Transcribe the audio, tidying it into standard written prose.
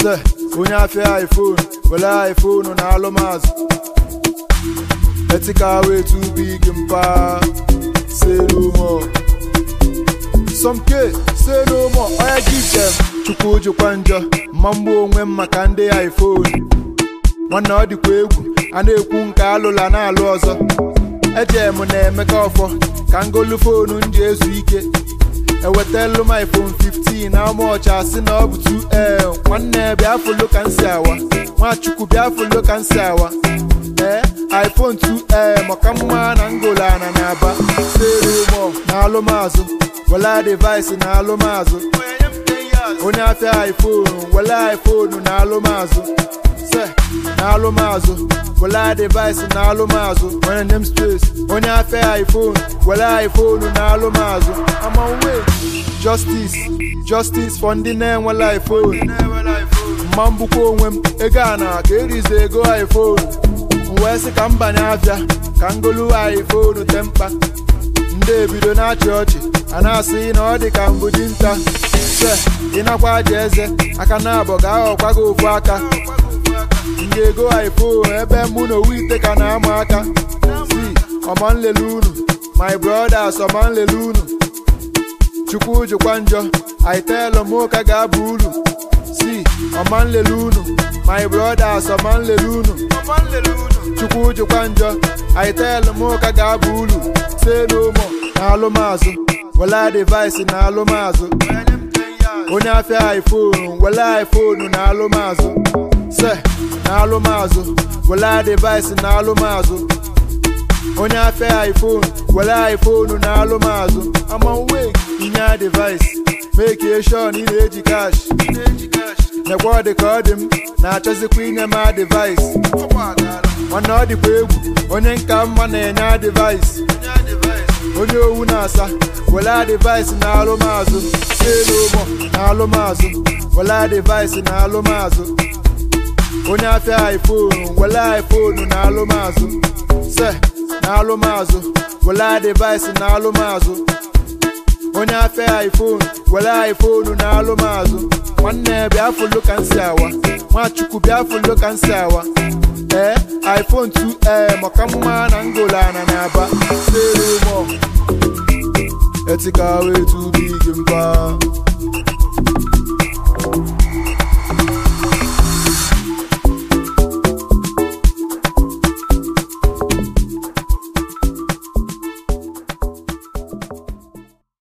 Se onye afia iPhone, well iPhone na alụmazụ. Etika way too big mpa. Say no more. Some K, say no more. I give them. Chukwu jukwa njọ, mambo onwe maka ndị iPhone. Nwanne ọ dịkwa egwu, a na-ekwu nke alụla na-alụ ọzọ. Eje m na-emeka ọfọ, ka ngolu fonu nji ezu ike. Ewetelu m iPhone 15 na ọmọcha asị na ọ bụ 2L. Nwanne bịa folo ka nsi awa, Nwachukwu bịa folo ka nsi awa. iPhone 2L maka mma na ngolu ana na-aba. Say no more na alụmazụ, wela device na alụmazụ. Onye afia iPhone, wela iPhone na alụmazụ. Se na alụmazụ, wela device na alụmazụ. Onye name space, onye afia iPhone, wela iPhone na alụmazụ. I'm on way. Justice for ndị na-enwela iPhone. Mmambukwa onwe m, ego a na ka erize ego iPhone. Wee sị ka mbanye afia, ka ngolu iPhone tempa. Ndị ebido na-achị ọchị, a na-asị na ọ dị ka mbụ dinta. Se ịnakwa aja eze, aka na-abọ ga-aghọkwa gị ofu aka. Ndị ego iPhone ebe mụ na owu ite ka na-ama aka. Si ọma nlele unu, my brothers ọma nlele unu. Chukwu jukwa njọ, I tell m ka ga-abụ uru. Si ọma nlele unu, my brothers ọma nlele unu. Chukwu jukwa njọ, I tell m ka ga-abụ uru. Say no more na alụmazụ, wela device na alụmazụ. Onye afia iPhone, wela iPhone na alụmazụ. Se na alụmazụ, wela device na alụmazụ. Onye afia iPhone, wela iPhone na alụmazụ. I'm on way, inye device, make sure na ị na-eji cash. Nekwa dị ka ọ dị m, na-achọzikwa inye ma device. Mana ọ dịkwa egwu, onye nka mma na-enye device. Onye owu na-asa, wela device na alụmazụ. Say no more na alụmazụ, wela device na alụmazụ. Onye afia iPhone, wela iPhone na alụmazụ. Se na alụmazụ, wela device na alụmazụ. Onye afia iPhone, wela iPhone na alụmazụ. Nwanne bịa folo ka nsi awa, Nwachukwu bịa folo ka nsi awa. iPhone 2L maka mma na ngolu ana na-aba. Say no more. Etika way too big mpa.